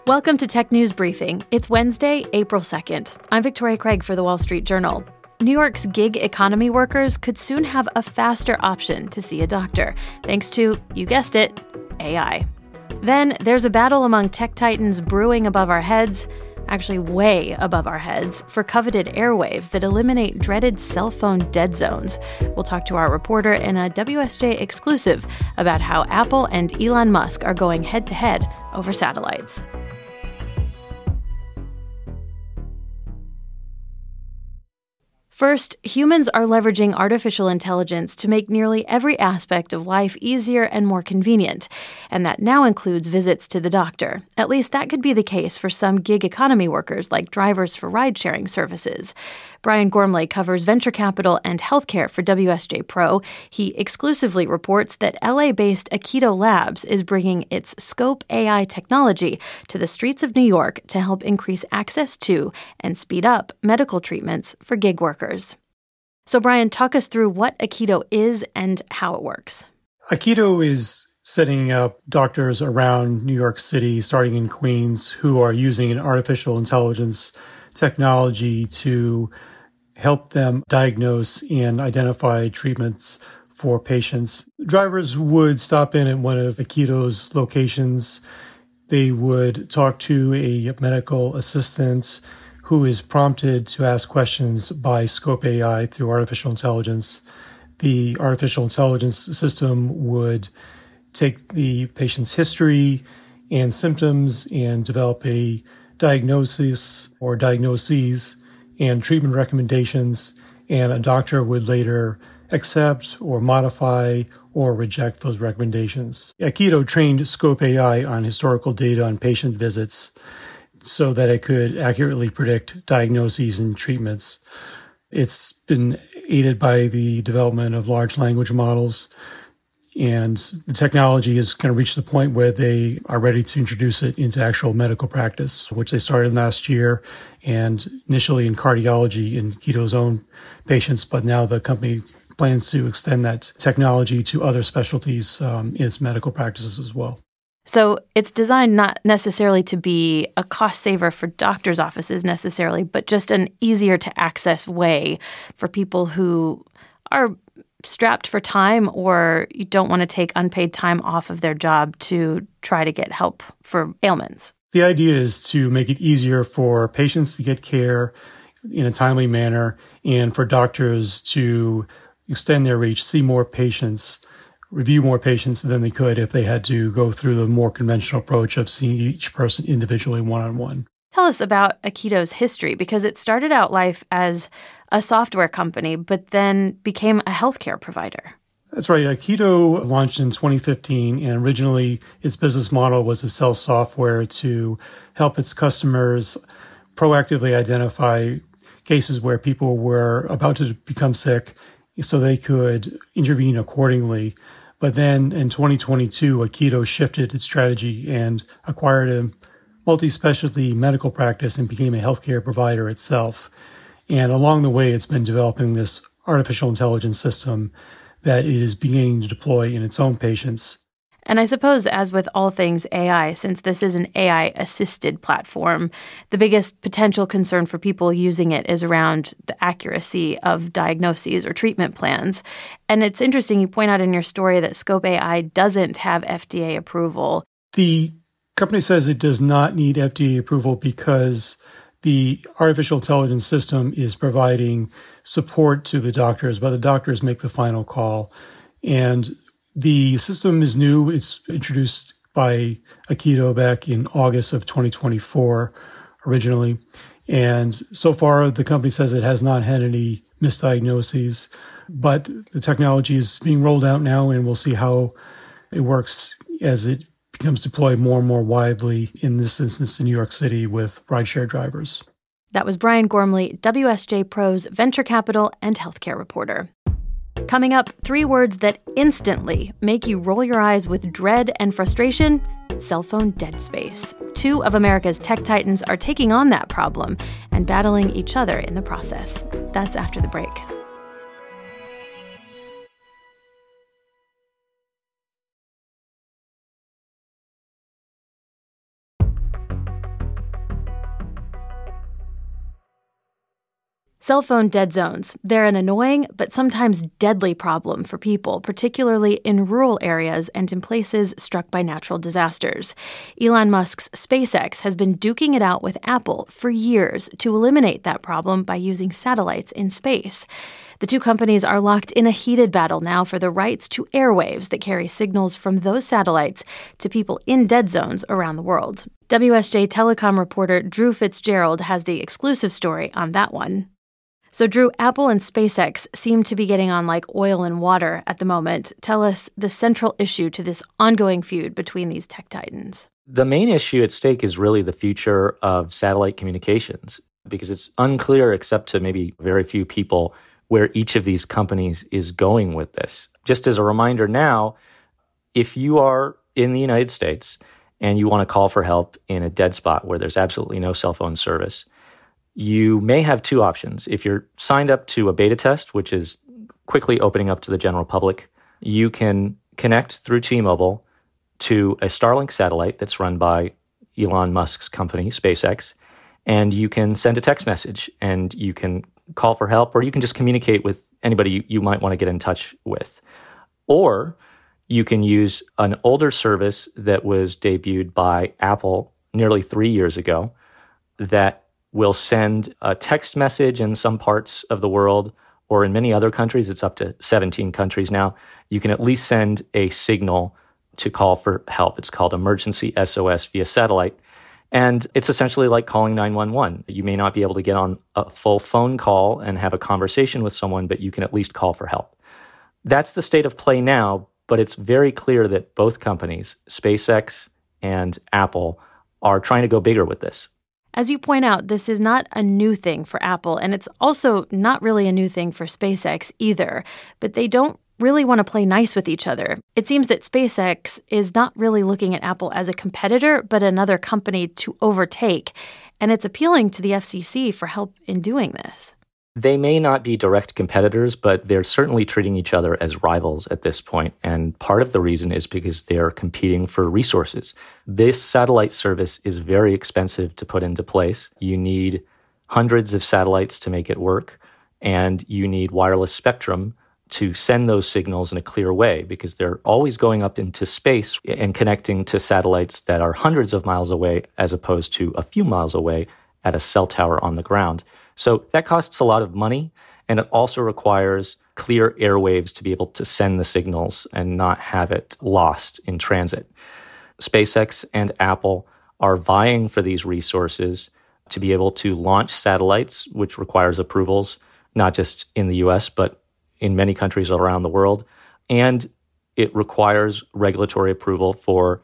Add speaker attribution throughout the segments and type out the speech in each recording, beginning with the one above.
Speaker 1: Welcome to Tech News Briefing. It's Wednesday, April 2nd. I'm Victoria Craig for The Wall Street Journal. New York's gig economy workers could soon have a faster option to see a doctor, thanks to, you guessed it, AI. Then there's a battle among tech titans brewing above our heads, actually way above our heads, for coveted airwaves that eliminate dreaded cell phone dead zones. We'll talk to our reporter in a WSJ exclusive about how Apple and Elon Musk are going head-to-head over satellites. First, humans are leveraging artificial intelligence to make nearly every aspect of life easier and more convenient, and that now includes visits to the doctor. At least that could be the case for some gig economy workers like drivers for ride-sharing services. Brian Gormley covers venture capital and healthcare for WSJ Pro. He exclusively reports that LA-based Aketo Labs is bringing its Scope AI technology to the streets of New York to help increase access to and speed up medical treatments for gig workers. So, Brian, talk us through what Aketo is and how it works.
Speaker 2: Aketo is setting up doctors around New York City, starting in Queens, who are using an artificial intelligence technology to help them diagnose and identify treatments for patients. Drivers would stop in at one of Aketo's locations. They would talk to a medical assistant who is prompted to ask questions by Scope AI through artificial intelligence. The artificial intelligence system would take the patient's history and symptoms and develop a diagnosis or diagnoses and treatment recommendations, and a doctor would later accept or modify or reject those recommendations. Aketo trained Scope AI on historical data on patient visits so that it could accurately predict diagnoses and treatments. It's been aided by the development of large language models, and the technology has kind of reached the point where they are ready to introduce it into actual medical practice, which they started last year, and initially in cardiology in Aketo's own patients, but now the company plans to extend that technology to other specialties in its medical practices as well.
Speaker 1: So it's designed not necessarily to be a cost saver for doctors' offices necessarily, but just an easier to access way for people who are strapped for time or you don't want to take unpaid time off of their job to try to get help for ailments.
Speaker 2: The idea is to make it easier for patients to get care in a timely manner and for doctors to extend their reach, see more patients, review more patients than they could if they had to go through the more conventional approach of seeing each person individually one-on-one.
Speaker 1: Tell us about Aketo's history, because it started out life as a software company, but then became a healthcare provider.
Speaker 2: That's right. Aketo launched in 2015, and originally its business model was to sell software to help its customers proactively identify cases where people were about to become sick so they could intervene accordingly. But then in 2022, Aketo shifted its strategy and acquired a multi-specialty medical practice and became a healthcare provider itself. And along the way, it's been developing this artificial intelligence system that it is beginning to deploy in its own patients.
Speaker 1: And I suppose, as with all things AI, since this is an AI-assisted platform, the biggest potential concern for people using it is around the accuracy of diagnoses or treatment plans. And it's interesting, you point out in your story that Scope AI doesn't have FDA approval.
Speaker 2: The company says it does not need FDA approval because the artificial intelligence system is providing support to the doctors, but the doctors make the final call. And the system is new. It's introduced by Aketo back in August of 2024 originally. And so far, the company says it has not had any misdiagnoses, but the technology is being rolled out now, and we'll see how it works as it becomes deployed more and more widely, in this instance in New York City, with rideshare drivers.
Speaker 1: That was Brian Gormley, WSJ Pro's venture capital and healthcare reporter. Coming up, 3 words that instantly make you roll your eyes with dread and frustration: cell phone dead space. 2 of America's tech titans are taking on that problem and battling each other in the process. That's after the break. Cell phone dead zones. They're an annoying but sometimes deadly problem for people, particularly in rural areas and in places struck by natural disasters. Elon Musk's SpaceX has been duking it out with Apple for years to eliminate that problem by using satellites in space. The two companies are locked in a heated battle now for the rights to airwaves that carry signals from those satellites to people in dead zones around the world. WSJ Telecom reporter Drew Fitzgerald has the exclusive story on that one. So, Drew, Apple and SpaceX seem to be getting on like oil and water at the moment. Tell us the central issue to this ongoing feud between these tech titans.
Speaker 3: The main issue at stake is really the future of satellite communications, because it's unclear, except to maybe very few people, where each of these companies is going with this. Just as a reminder now, if you are in the United States and you want to call for help in a dead spot where there's absolutely no cell phone service, you may have two options. If you're signed up to a beta test, which is quickly opening up to the general public, you can connect through T-Mobile to a Starlink satellite that's run by Elon Musk's company, SpaceX, and you can send a text message and you can call for help, or you can just communicate with anybody you might want to get in touch with. Or you can use an older service that was debuted by Apple nearly 3 years ago that will send a text message in some parts of the world, or in many other countries, it's up to 17 countries now, you can at least send a signal to call for help. It's called Emergency SOS via satellite. And it's essentially like calling 911. You may not be able to get on a full phone call and have a conversation with someone, but you can at least call for help. That's the state of play now, but it's very clear that both companies, SpaceX and Apple, are trying to go bigger with this.
Speaker 1: As you point out, this is not a new thing for Apple, and it's also not really a new thing for SpaceX either. But they don't really want to play nice with each other. It seems that SpaceX is not really looking at Apple as a competitor, but another company to overtake. And it's appealing to the FCC for help in doing this.
Speaker 3: They may not be direct competitors, but they're certainly treating each other as rivals at this point. And part of the reason is because they're competing for resources. This satellite service is very expensive to put into place. You need hundreds of satellites to make it work, and you need wireless spectrum to send those signals in a clear way, because they're always going up into space and connecting to satellites that are hundreds of miles away as opposed to a few miles away at a cell tower on the ground. So that costs a lot of money, and it also requires clear airwaves to be able to send the signals and not have it lost in transit. SpaceX and Apple are vying for these resources to be able to launch satellites, which requires approvals, not just in the US, but in many countries around the world. And it requires regulatory approval for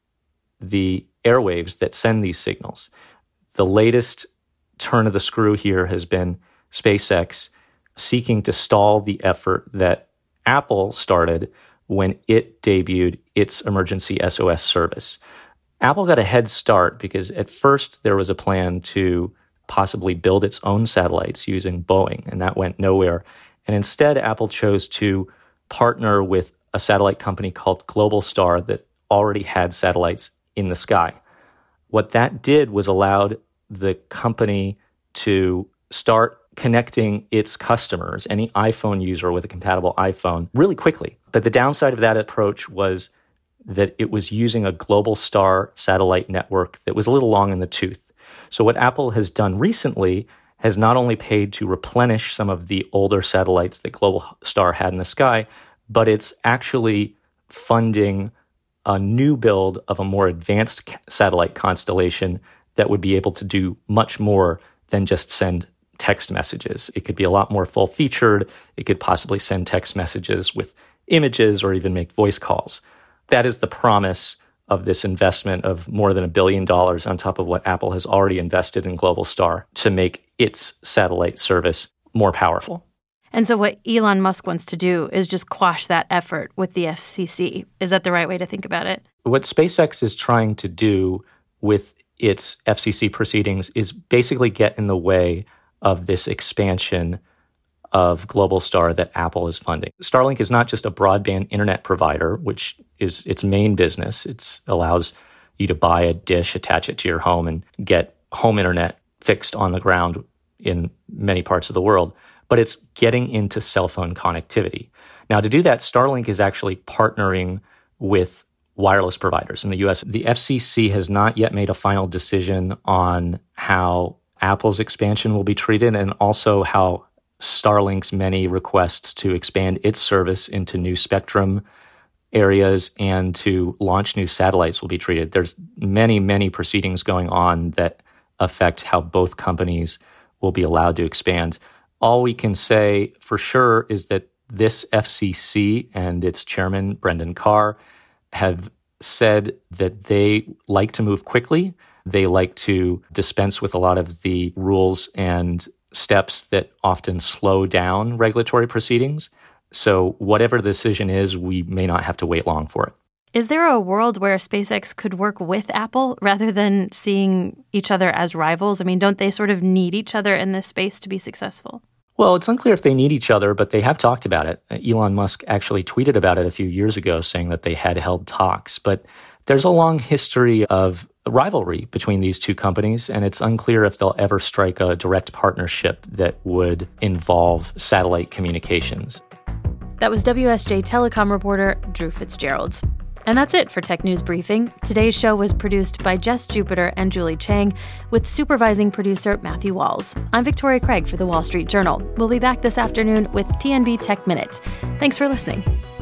Speaker 3: the airwaves that send these signals. The latest turn of the screw here has been SpaceX seeking to stall the effort that Apple started when it debuted its Emergency SOS service. Apple got a head start because at first there was a plan to possibly build its own satellites using Boeing, and that went nowhere. And instead, Apple chose to partner with a satellite company called Globalstar that already had satellites in the sky. What that did was allowed the company to start connecting its customers, any iPhone user with a compatible iPhone, really quickly. But the downside of that approach was that it was using a Globalstar satellite network that was a little long in the tooth. So what Apple has done recently has not only paid to replenish some of the older satellites that Globalstar had in the sky, but it's actually funding a new build of a more advanced satellite constellation that would be able to do much more than just send text messages. It could be a lot more full-featured. It could possibly send text messages with images or even make voice calls. That is the promise of this investment of more than $1 billion on top of what Apple has already invested in Globalstar to make its satellite service more powerful.
Speaker 1: And so what Elon Musk wants to do is just quash that effort with the FCC. Is that the right way to think about it?
Speaker 3: What SpaceX is trying to do with its FCC proceedings is basically get in the way of this expansion of Globalstar that Apple is funding. Starlink is not just a broadband internet provider, which is its main business. It allows you to buy a dish, attach it to your home, and get home internet fixed on the ground in many parts of the world, but it's getting into cell phone connectivity. Now, to do that, Starlink is actually partnering with wireless providers in the US. The FCC has not yet made a final decision on how Apple's expansion will be treated and also how Starlink's many requests to expand its service into new spectrum areas and to launch new satellites will be treated. There's many, many proceedings going on that affect how both companies will be allowed to expand. All we can say for sure is that this FCC and its chairman, Brendan Carr, have said that they like to move quickly. They like to dispense with a lot of the rules and steps that often slow down regulatory proceedings. So whatever the decision is, we may not have to wait long for it.
Speaker 1: Is there a world where SpaceX could work with Apple rather than seeing each other as rivals? I mean, don't they sort of need each other in this space to be successful?
Speaker 3: Well, it's unclear if they need each other, but they have talked about it. Elon Musk actually tweeted about it a few years ago, saying that they had held talks. But there's a long history of rivalry between these two companies, and it's unclear if they'll ever strike a direct partnership that would involve satellite communications.
Speaker 1: That was WSJ Telecom reporter Drew Fitzgerald. And that's it for Tech News Briefing. Today's show was produced by Jess Jupiter and Julie Chang, with supervising producer Matthew Walls. I'm Victoria Craig for The Wall Street Journal. We'll be back this afternoon with TNB Tech Minute. Thanks for listening.